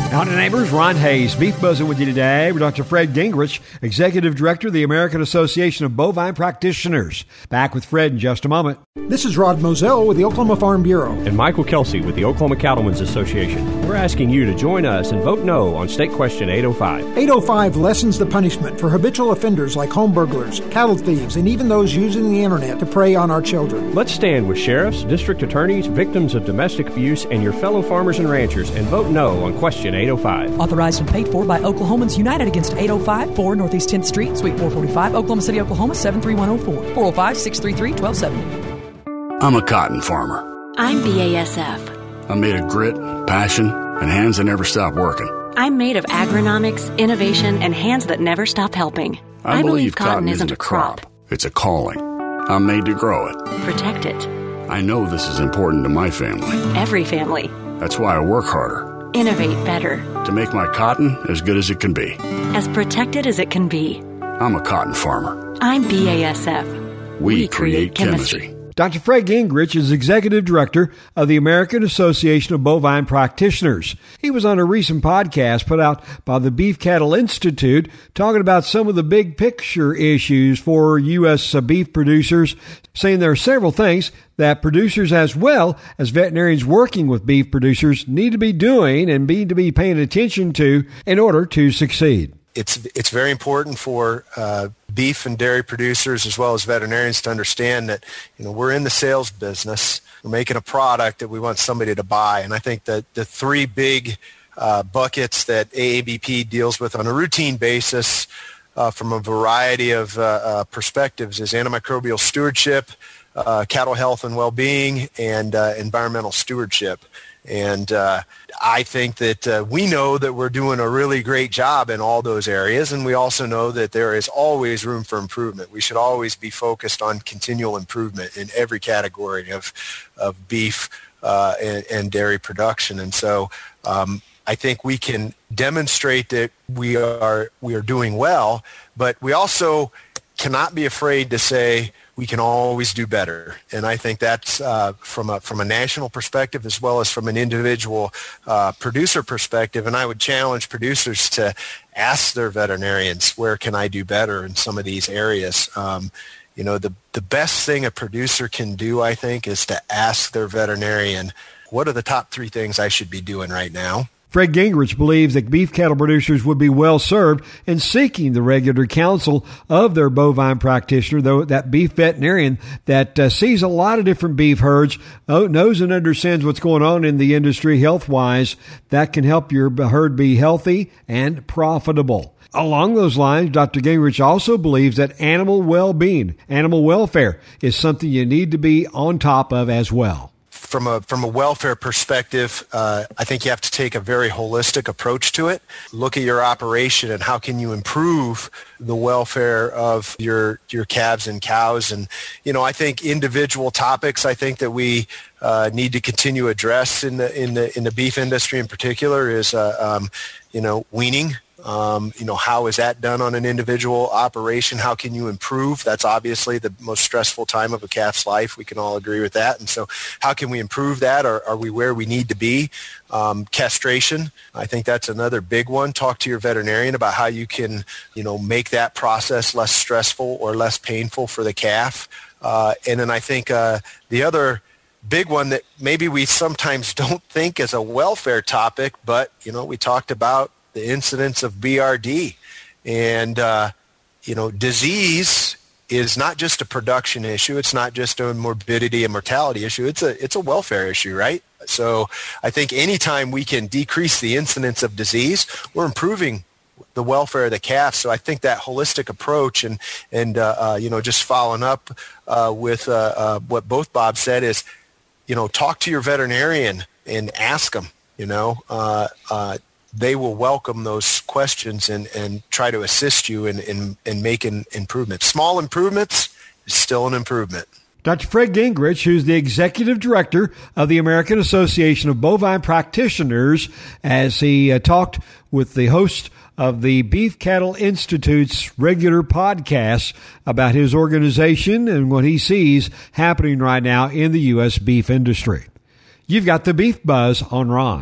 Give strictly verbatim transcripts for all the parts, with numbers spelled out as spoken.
Howdy, neighbors. Ron Hayes, Beef Buzzing with you today. We're Doctor Fred Gingrich, Executive Director of the American Association of Bovine Practitioners. Back with Fred in just a moment. This is Rod Moselle with the Oklahoma Farm Bureau. And Michael Kelsey with the Oklahoma Cattlemen's Association. We're asking you to join us and vote no on State Question eight oh five. eight oh five lessens the punishment for habitual offenders like home burglars, cattle thieves, and even those using the internet to prey on our children. Let's stand with sheriffs, district attorneys, victims of domestic abuse, and your fellow farmers and ranchers and vote no on Question eight oh five. Authorized and paid for by Oklahomans United Against eight oh five, four Northeast tenth Street, Suite four forty-five, Oklahoma City, Oklahoma, seven three one oh four, four oh five, six three three, one two seven oh. I'm a cotton farmer. I'm B A S F. I'm made of grit, passion, and hands that never stop working. I'm made of agronomics, innovation, and hands that never stop helping. I, I believe, believe cotton, cotton isn't a crop. crop. It's a calling. I'm made to grow it. Protect it. I know this is important to my family. Every family. That's why I work harder. Innovate better. To make my cotton as good as it can be. As protected as it can be. I'm a cotton farmer. I'm B A S F. We, we create, create chemistry. chemistry. Doctor Fred Gingrich is Executive Director of the American Association of Bovine Practitioners. He was on a recent podcast put out by the Beef Cattle Institute talking about some of the big picture issues for U S beef producers, saying there are several things that producers as well as veterinarians working with beef producers need to be doing and need to be paying attention to in order to succeed. It's it's very important for uh, beef and dairy producers as well as veterinarians to understand that, you know, we're in the sales business. We're making a product that we want somebody to buy. And I think that the three big uh, buckets that A A B P deals with on a routine basis uh, from a variety of uh, uh, perspectives is antimicrobial stewardship, uh, cattle health and well-being, and uh, environmental stewardship. And uh, I think that uh, we know that we're doing a really great job in all those areas, and we also know that there is always room for improvement. We should always be focused on continual improvement in every category of of beef uh, and, and dairy production. And so um, I think we can demonstrate that we are we are doing well, but we also cannot be afraid to say, we can always do better. And I think that's uh, from a from a national perspective as well as from an individual uh, producer perspective. And I would challenge producers to ask their veterinarians, where can I do better in some of these areas? Um, you know, the, the best thing a producer can do, I think, is to ask their veterinarian, what are the top three things I should be doing right now? Fred Gingrich believes that beef cattle producers would be well served in seeking the regular counsel of their bovine practitioner, though that beef veterinarian that uh, sees a lot of different beef herds, knows and understands what's going on in the industry health-wise, that can help your herd be healthy and profitable. Along those lines, Doctor Gingrich also believes that animal well-being, animal welfare, is something you need to be on top of as well. From a from a welfare perspective, uh, I think you have to take a very holistic approach to it. Look at your operation and how can you improve the welfare of your your calves and cows. And, you know, I think individual topics I think that we uh, need to continue to address in the in the in the beef industry in particular is uh, um, you know, weaning. Um, you know, how is that done on an individual operation? How can you improve? That's obviously the most stressful time of a calf's life. We can all agree with that. And so how can we improve that? Are, are we where we need to be? Um, castration, I think that's another big one. Talk to your veterinarian about how you can, you know, make that process less stressful or less painful for the calf. Uh, and then I think uh, the other big one that maybe we sometimes don't think as a welfare topic, but, you know, we talked about the incidence of B R D. And, uh, you know, disease is not just a production issue. It's not just a morbidity and mortality issue. It's a it's a welfare issue, right? So I think anytime we can decrease the incidence of disease, we're improving the welfare of the calf. So I think that holistic approach and, and uh, uh, you know, just following up uh, with uh, uh, what both Bob said is, you know, talk to your veterinarian and ask them, you know, uh, uh, they will welcome those questions and, and try to assist you in, in, in making improvements. Small improvements is still an improvement. Doctor Fred Gingrich, who's the Executive Director of the American Association of Bovine Practitioners, as he uh, talked with the host of the Beef Cattle Institute's regular podcast about his organization and what he sees happening right now in the U S beef industry. You've got the Beef Buzz on Ron.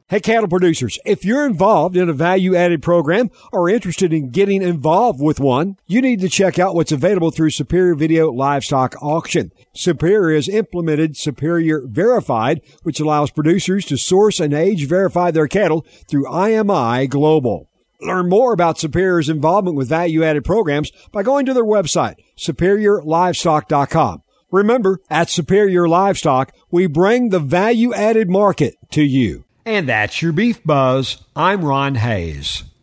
Hey, cattle producers, if you're involved in a value-added program or interested in getting involved with one, you need to check out what's available through Superior Video Livestock Auction. Superior has implemented Superior Verified, which allows producers to source and age-verify their cattle through I M I Global. Learn more about Superior's involvement with value-added programs by going to their website, superior livestock dot com. Remember, at Superior Livestock, we bring the value-added market to you. And that's your Beef Buzz. I'm Ron Hayes.